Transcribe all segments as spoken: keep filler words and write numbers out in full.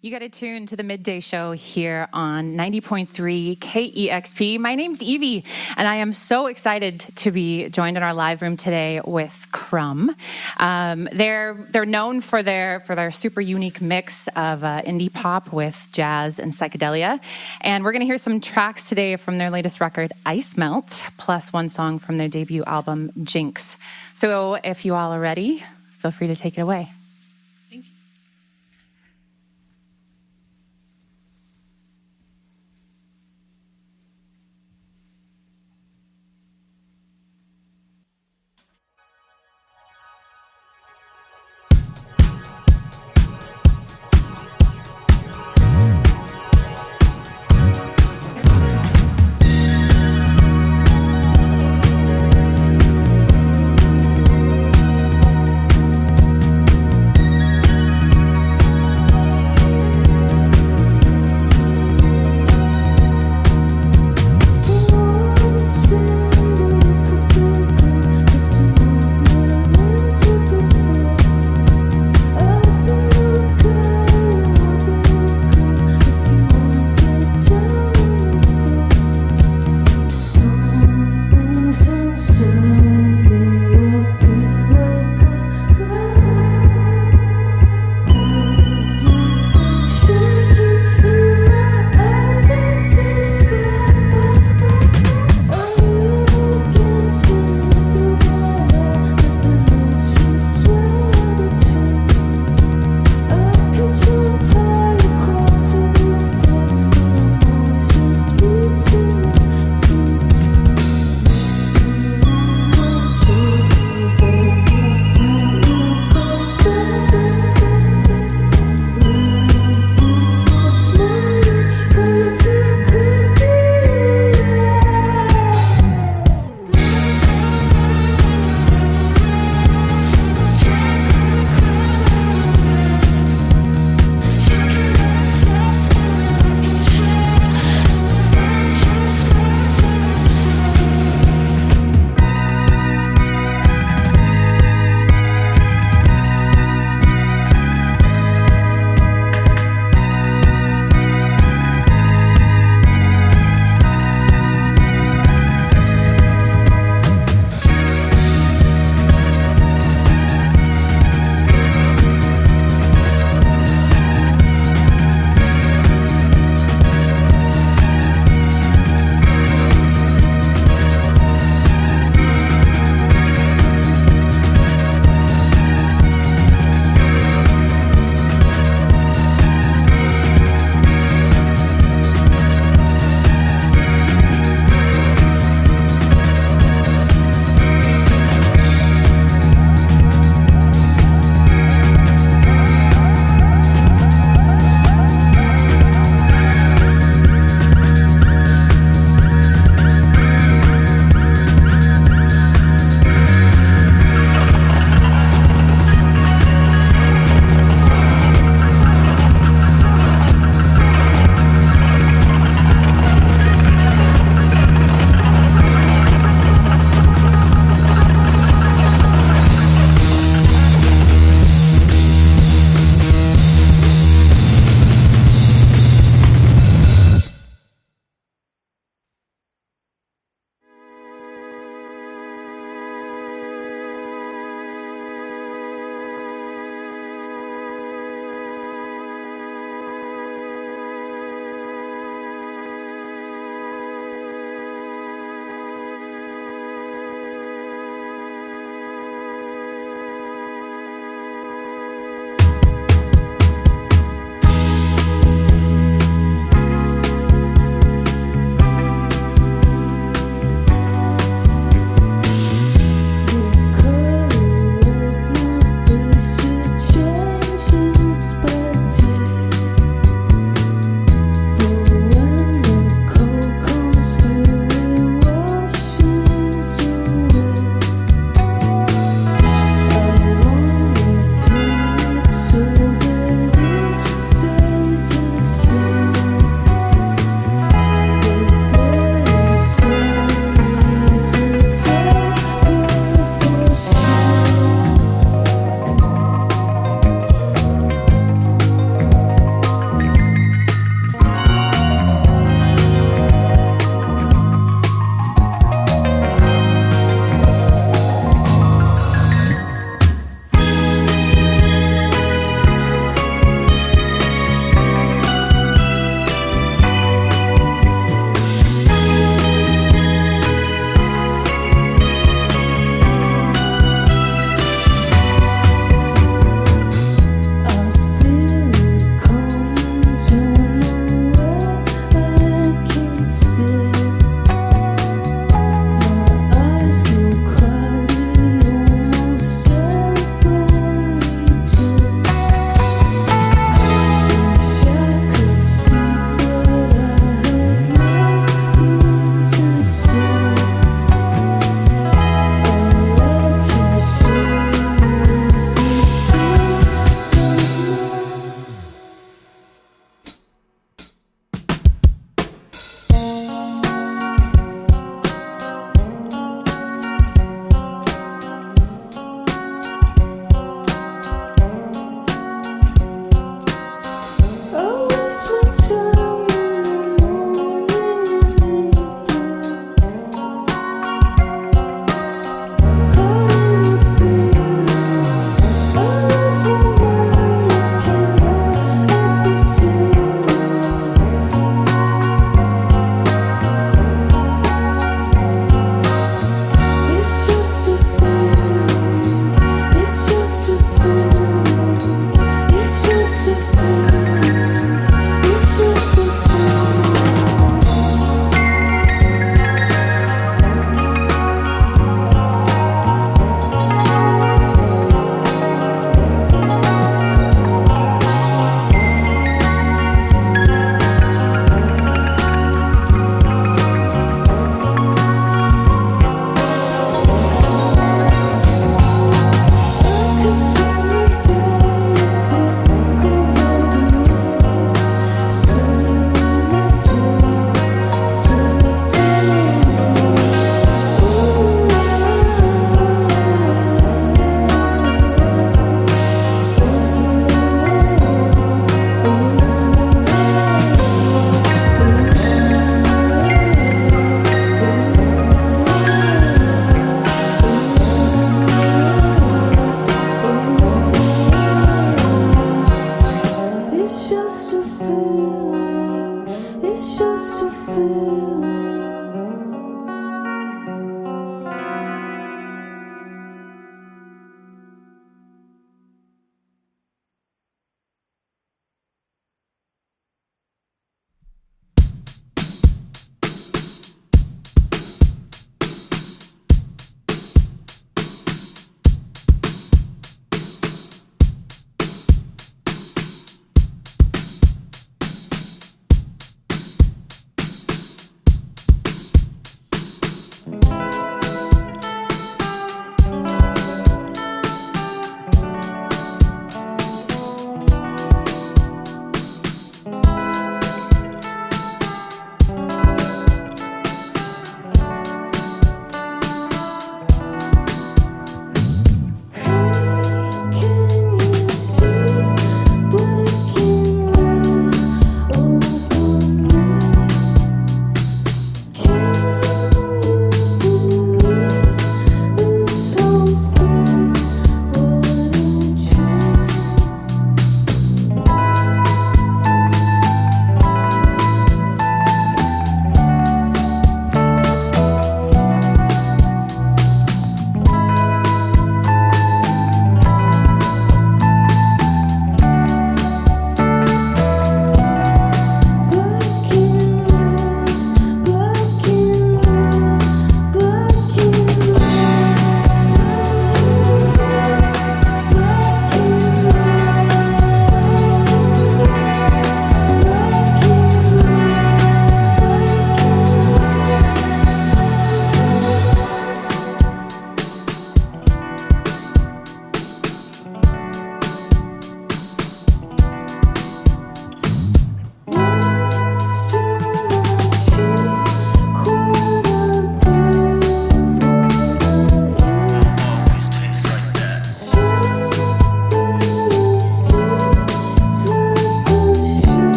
You got to tune to the Midday Show here on ninety point three K E X P. My name's Evie, and I am so excited to be joined in our live room today with Crumb. Um, they're they're known for their for their super unique mix of uh, indie pop with jazz and psychedelia, and we're going to hear some tracks today from their latest record, Ice Melt, plus one song from their debut album, Jinx. So if you all are ready, feel free to take it away.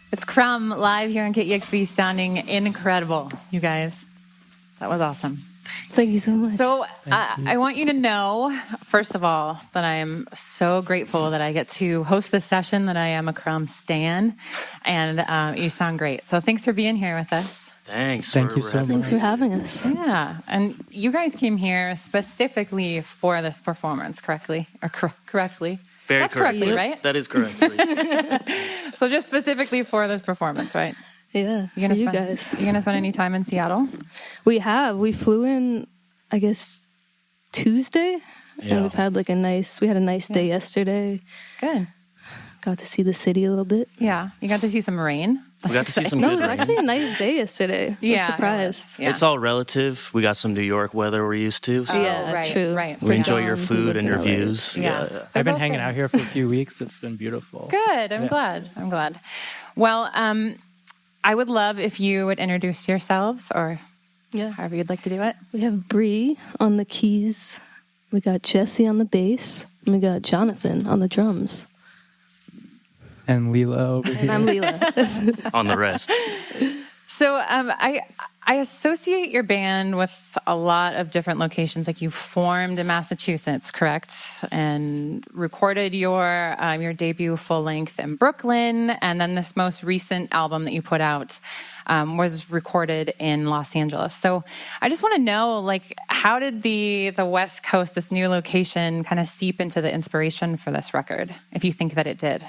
It's Crumb live here on K E X P, sounding incredible, you guys. That was awesome. Thank you so much. So uh, I want you to know, first of all, that I am so grateful that I get to host this session, that I am a Crumb stan, and uh, you sound great. So thanks for being here with us. Thanks. Thank for, you so much. Thanks for having us. Yeah, and you guys came here specifically for this performance, correctly? Or cor- correctly? Very That's correct. correctly, right? That is correct. So just specifically for this performance, right? Yeah, You gonna for you spend, guys. You gonna spend any time in Seattle? We have. We flew in, I guess, Tuesday, Yeah. and we've had like a nice. We had a nice day Yeah. yesterday. Good. Got to see the city a little bit. Yeah, you got to see some rain. We got to see some No, it good was rain. actually a nice day yesterday. I was Yeah, it surprised. was. Yeah. It's all relative. We got some New York weather we're used to. So Oh, Yeah, right, true. right. we For enjoy John, your who food lives and in your L A. views. Yeah. Yeah. They're I've been both hanging good. out here for a few weeks. It's been beautiful. Good. I'm Yeah. glad. I'm glad. Well, um, I would love if you would introduce yourselves, or Yeah. however you'd like to do it. We have Bree on the keys. We got Jesse on the bass. And we got Jonathan on the drums. And Leela over And here. I'm Leela. On the rest. So um, I I associate your band with a lot of different locations. Like you formed in Massachusetts, correct? And recorded your um, your debut full length in Brooklyn, and then this most recent album that you put out um, was recorded in Los Angeles. So I just want to know, like, how did the the West Coast, this new location, kind of seep into the inspiration for this record? If you think that it did.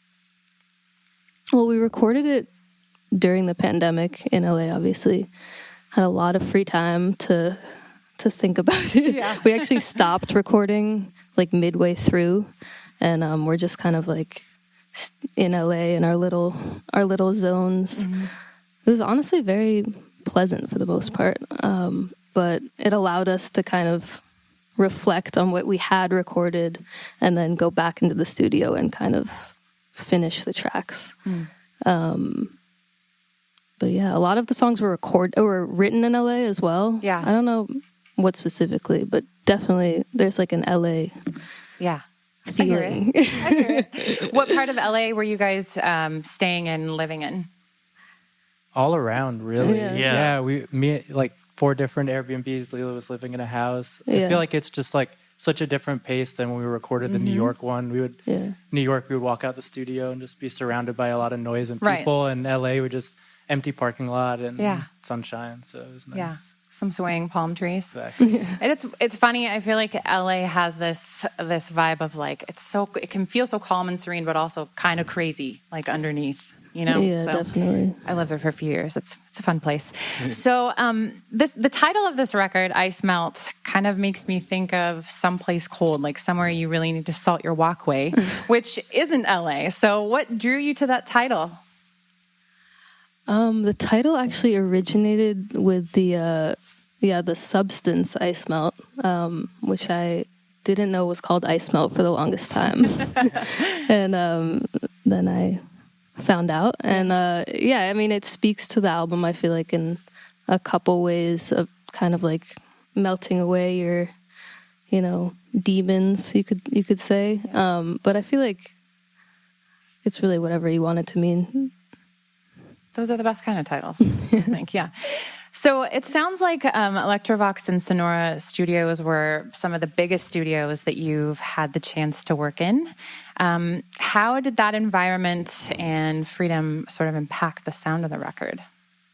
Well, we recorded it during the pandemic in L A, obviously. Had a lot of free time to to think about it. Yeah. We actually stopped recording like midway through, and um, we're just kind of like s- in L A in our little our little zones. Mm-hmm. It was honestly very pleasant for the most part, um, but it allowed us to kind of reflect on what we had recorded and then go back into the studio and kind of finish the tracks. Mm. Um, but yeah, a lot of the songs were record were written in L A as well. Yeah. I don't know what specifically, but definitely there's like an L A Yeah. I hear feeling. it. I hear it. What part of L A were you guys um, staying and living in? All around, really. Yeah. Yeah. we me like four different Airbnbs. Leela was living in a house. Yeah. I feel like it's just like such a different pace than when we recorded the New York one. We would Yeah. New York, we would walk out the studio and just be surrounded by a lot of noise and Right. people. And L A, we just empty parking lot and Yeah. sunshine. So it was nice. Yeah. Some swaying palm trees. Exactly. And it's it's funny. I feel like L A has this this vibe of like it's so it can feel so calm and serene, but also kind of crazy, like underneath. You know. Yeah, So definitely. I lived there for a few years. It's it's a fun place. So um, this the title of this record, Ice Melt, kind of makes me think of someplace cold, like somewhere you really need to salt your walkway, which isn't L A. So what drew you to that title? Um, the title actually originated with the uh, yeah the substance ice melt, um, which I didn't know was called ice melt for the longest time, and um, then I found out, and uh, yeah, I mean it speaks to the album. I feel like in a couple ways of kind of like melting away your, you know, demons. You could you could say, um, but I feel like it's really whatever you want it to mean. Those are the best kind of titles, I think. Yeah. So it sounds like um, Electrovox and Sonora Studios were some of the biggest studios that you've had the chance to work in. Um, how did that environment and freedom sort of impact the sound of the record?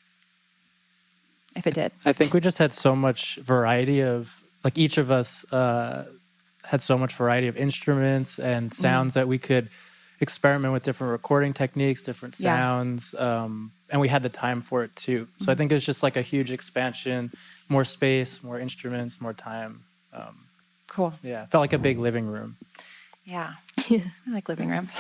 If it did. I think we just had so much variety of, like each of us uh, had so much variety of instruments and sounds that we could experiment with different recording techniques, different Yeah. sounds, um, and we had the time for it too. So I think it was just like a huge expansion, more space, more instruments, more time. Um, Cool. yeah, it felt like a big living room. Yeah. I like living rooms.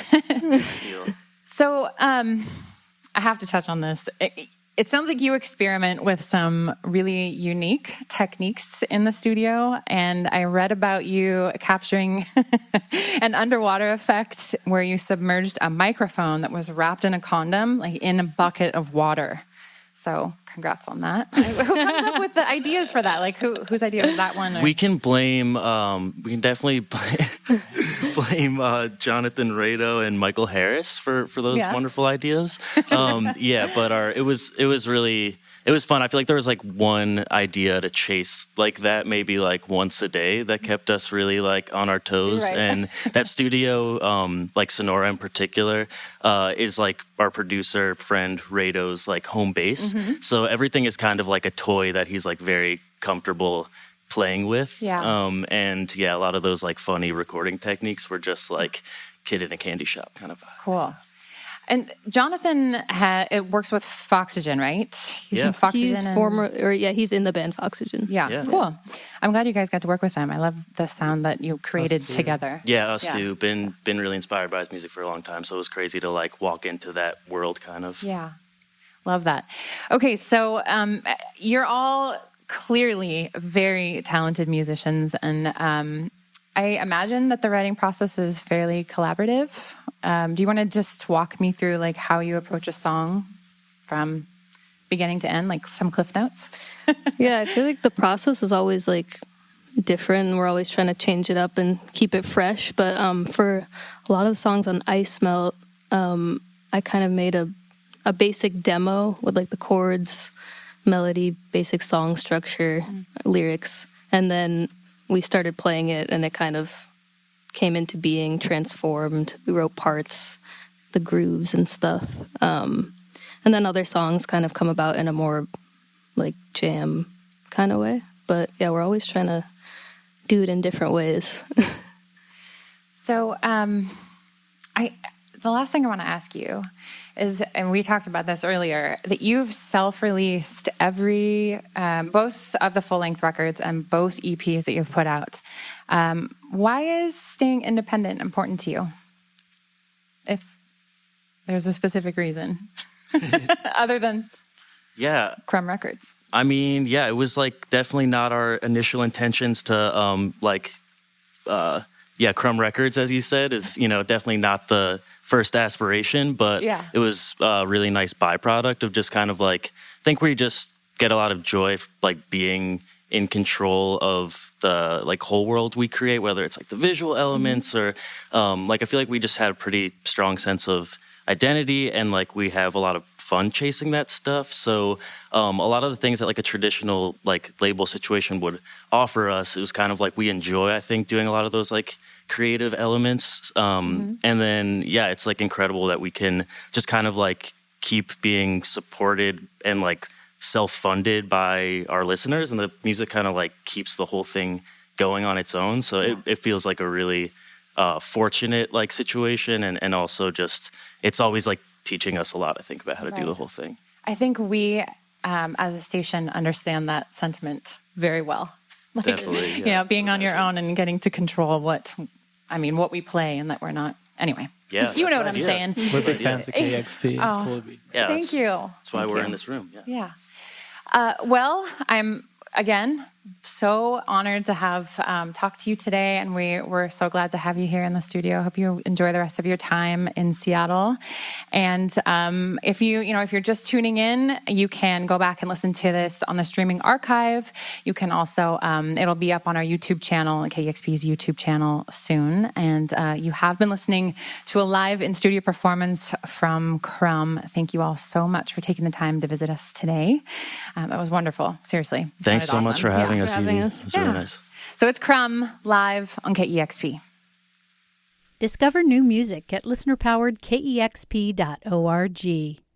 So um, I have to touch on this. It, it sounds like you experiment with some really unique techniques in the studio. And I read about you capturing an underwater effect where you submerged a microphone that was wrapped in a condom, like in a bucket of water. So congrats on that. Who comes up with the ideas for that? Like, who whose idea was that one? Or? We can blame, um, we can definitely blame, blame uh, Jonathan Rado and Michael Harris for, for those Yeah. wonderful ideas. Um, yeah, but our it was it was really it was fun. I feel like there was like one idea to chase like that, maybe like once a day, that kept us really like on our toes. Right. And that studio, um, like Sonora in particular, uh, is like our producer friend Rado's like home base. Mm-hmm. So everything is kind of like a toy that he's like very comfortable playing with. Yeah. Um, and yeah, a lot of those like funny recording techniques were just like kid in a candy shop kind of vibe. Cool. And Jonathan ha- it works with Foxygen, right? He's Yeah. in Foxygen. He's and- former, or yeah, he's in the band Foxygen. Yeah, Yeah. cool. I'm glad you guys got to work with him. I love the sound that you created too. together. Yeah, us Yeah. too. Been been really inspired by his music for a long time. So it was crazy to like walk into that world kind of. Yeah, love that. Okay, so um, you're all clearly very talented musicians, and um, I imagine that the writing process is fairly collaborative. Um, do you want to just walk me through like how you approach a song from beginning to end, like some cliff notes? Yeah, I feel like the process is always like different. We're always trying to change it up and keep it fresh. But um, for a lot of the songs on Ice Melt, um, I kind of made a a basic demo with like the chords, melody, basic song structure, mm. lyrics, and then we started playing it, and it kind of came into being, transformed. We wrote parts, the grooves and stuff. Um, and then other songs kind of come about in a more like jam kind of way. But yeah, we're always trying to do it in different ways. So um, I, the last thing I want to ask you is, and we talked about this earlier, that you've self-released every, um, both of the full-length records and both E Ps that you've put out. Um, why is staying independent important to you? If there's a specific reason, other than Yeah. Crumb Records. I mean, yeah, it was like definitely not our initial intentions to um like uh yeah, Crumb Records, as you said, is, you know, definitely not the first aspiration, but Yeah. it was a really nice byproduct of just kind of like, I think we just get a lot of joy like being in control of the like whole world we create, whether it's like the visual elements mm-hmm. or um like I feel like we just had a pretty strong sense of identity, and like we have a lot of fun chasing that stuff. So um, a lot of the things that like a traditional like label situation would offer us, it was kind of like we enjoy, I think, doing a lot of those like creative elements. Um, mm-hmm. And then, yeah, it's like incredible that we can just kind of like keep being supported and like self-funded by our listeners, and the music kind of like keeps the whole thing going on its own. So yeah. it, it feels like a really uh, fortunate like situation, and, and also just it's always like teaching us a lot, I think, about how to right. do the whole thing. I think we, um, as a station, understand that sentiment very well. Like, Definitely, yeah. You know, being on your own and getting to control what, I mean, what we play, and that we're not. Anyway, yeah, you know what I'm idea. saying. We're big fans of K E X P. It's Oh, cool to be. Yeah, thank that's, you. That's why Thank we're you. in this room. Yeah. Yeah. Uh, well, I'm, again, so honored to have um, talked to you today, and we, we're so glad to have you here in the studio. Hope you enjoy the rest of your time in Seattle. And um, if you, you know, if you're just tuning in, you can go back and listen to this on the streaming archive. You can also, um, it'll be up on our YouTube channel, K E X P's YouTube channel soon. And uh, you have been listening to a live in-studio performance from Crumb. Thank you all so much for taking the time to visit us today. Um, that was wonderful. Seriously. You Thanks so sounded much awesome. for having Yeah. us. for having Evie. us. It's really Yeah. nice. So it's Crumb live on K E X P. Discover new music at listener powered K E X P dot org.